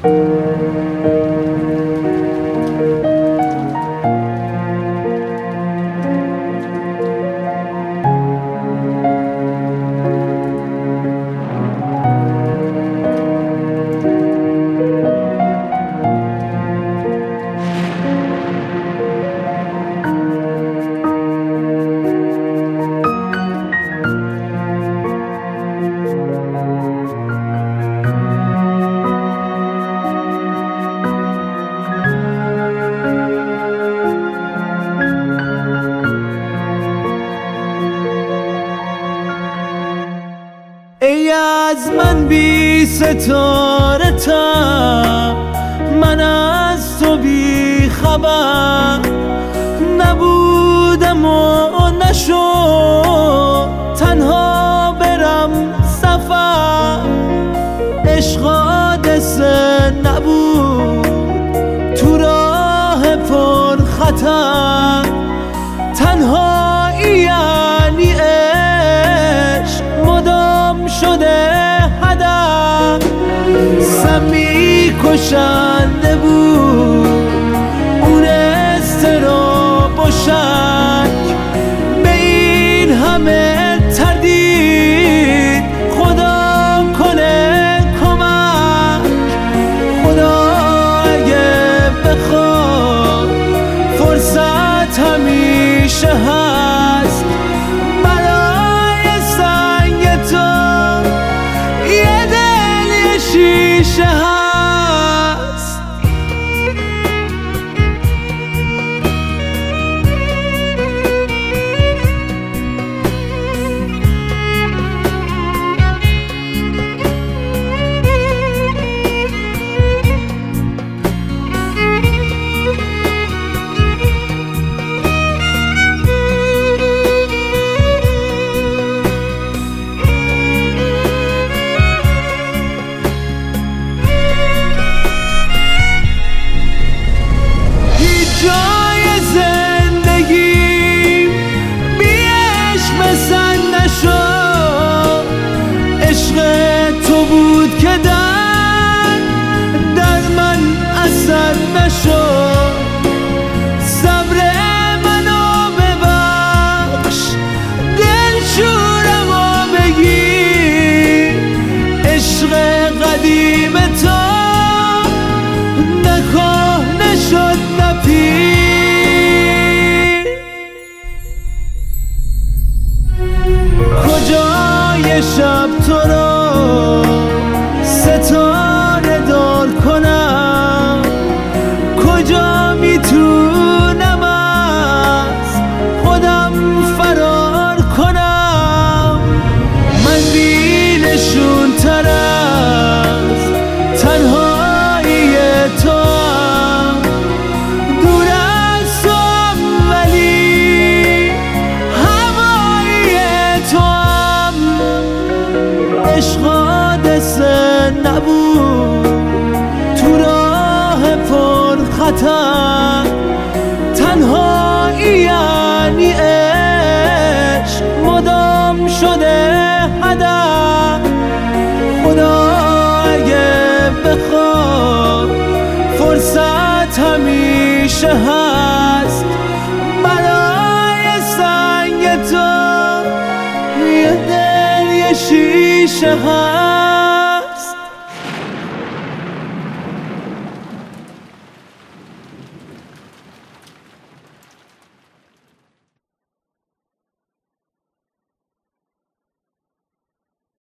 ای از من بی ستاره تا من از تو بی خبر نبودم و نشد تنها برم سفر. عشق حادثه نبود تو راه پر خطر، تنهایی یعنی عشق مدام شده هدف. سمی کشنده بود اون اضطراب و شک، به این همه تردید خدا کنه کمک. خدا اگه بخواد فرصت همیشه هست برای سنگ تو، یه دل یه شیشه هست. جای زندگی بی عشق بسن نشد. عشق تو بود که در من اثر نشد. صبر منو ببخش دلشورمو بگیر، عشق قدیم تو نکهنه شد کجای شب تو رو ستاره دار کنم، کجا میتونم از خودم فرار کنم. من بی نشون تر از تنهایی تو، عشق حادثه نبود تو راه پر خطر، تنهایی یعنی عشق مدام شده هدف. خدا اگه بخواد فرصت همیشه هست برای سنگ تو، یه دل یه شیشه هست.